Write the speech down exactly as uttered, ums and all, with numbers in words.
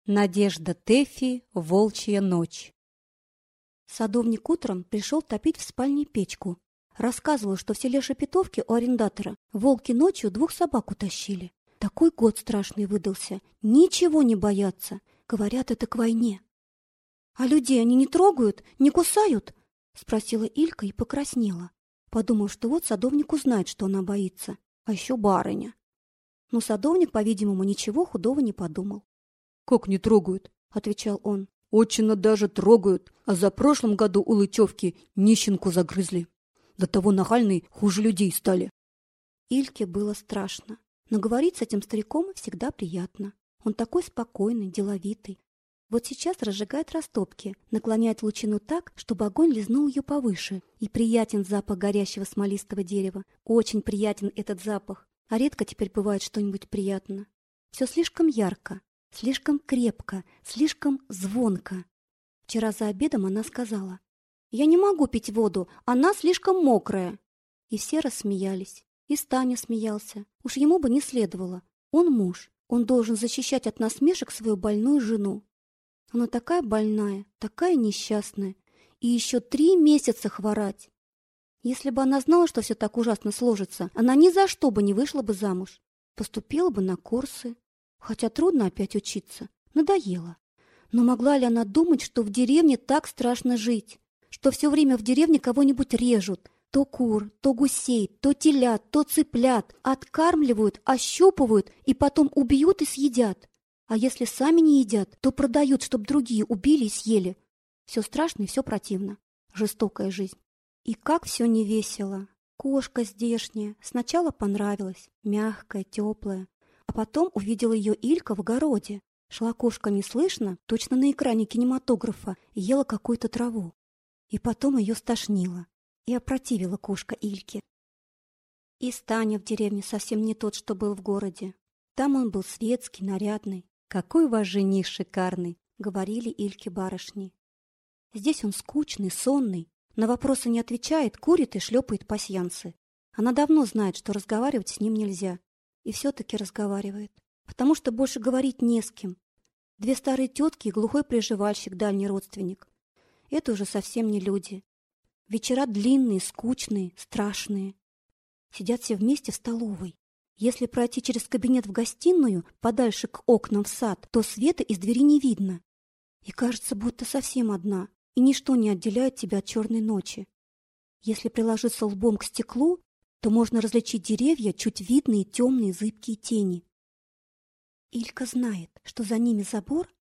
Надежда Тэффи, волчья ночь. Садовник утром пришел топить в спальне печку. Рассказывал, что в селе Шепетовке у арендатора волки ночью двух собак утащили. Такой год страшный выдался. Ничего не боятся. Говорят, это к войне. — А людей они не трогают, не кусают? — спросила Илька и покраснела, подумав, что вот садовник узнает, что она боится. А еще барыня. Но садовник, по-видимому, ничего худого не подумал. — Как не трогают? — отвечал он. — Очень даже трогают, а за прошлом году у Лычевки нищенку загрызли. До того нахальные хуже людей стали. Ильке было страшно, но говорить с этим стариком всегда приятно. Он такой спокойный, деловитый. Вот сейчас разжигает растопки, наклоняет лучину так, чтобы огонь лизнул ее повыше. И приятен запах горящего смолистого дерева. Очень приятен этот запах. А редко теперь бывает что-нибудь приятно. Все слишком ярко. Слишком крепко, слишком звонко. Вчера за обедом она сказала: «Я не могу пить воду, она слишком мокрая». И все рассмеялись. И Станя смеялся. Уж ему бы не следовало. Он муж, он должен защищать от насмешек свою больную жену. Она такая больная, такая несчастная. И еще три месяца хворать. Если бы она знала, что все так ужасно сложится, она ни за что бы не вышла бы замуж. Поступила бы на курсы. Хотя трудно опять учиться. Надоело. Но могла ли она думать, что в деревне так страшно жить? Что все время в деревне кого-нибудь режут? То кур, то гусей, то телят, то цыплят. Откармливают, ощупывают и потом убьют и съедят. А если сами не едят, то продают, чтоб другие убили и съели. Все страшно и все противно. Жестокая жизнь. И как все невесело. Кошка здешняя. Сначала понравилась. Мягкая, теплая. А потом увидела ее Илька в огороде. Шла кошка неслышно, точно на экране кинематографа, и ела какую-то траву. И потом ее стошнило. И опротивила кошка Ильке. И Станя в деревне совсем не тот, что был в городе. Там он был светский, нарядный. «Какой ваш жених шикарный!» — говорили Ильке барышни. Здесь он скучный, сонный, на вопросы не отвечает, курит и шлепает пасьянсы. Она давно знает, что разговаривать с ним нельзя. И все-таки разговаривает, потому что больше говорить не с кем. Две старые тетки и глухой приживальщик, дальний родственник. Это уже совсем не люди. Вечера длинные, скучные, страшные. Сидят все вместе в столовой. Если пройти через кабинет в гостиную, подальше к окнам в сад, то света из двери не видно. И кажется, будто совсем одна, и ничто не отделяет тебя от черной ночи. Если приложиться лбом к стеклу, то можно различить деревья, чуть видные темные зыбкие тени. Илька знает, что за ними забор,